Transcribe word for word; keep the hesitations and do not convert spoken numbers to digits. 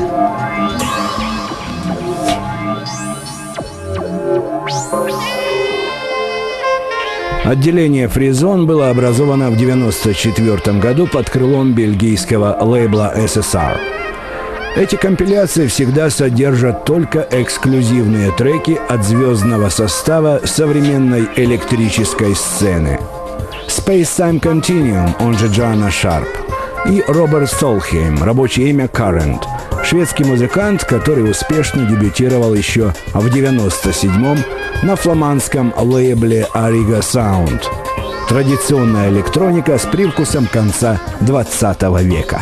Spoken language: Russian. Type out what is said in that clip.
Отделение Free-Zone было образовано в девяносто четвёртом году под крылом бельгийского лейбла эс эс ар. Эти компиляции всегда содержат только эксклюзивные треки от звездного состава современной электрической сцены. Space Time Continuum, он же Joanna Sharp, и Роберт Солхейм, рабочее имя Current, шведский музыкант, который успешно дебютировал еще в девяносто седьмом на фламандском лейбле Ariga Sound. Традиционная электроника с привкусом конца двадцатого века.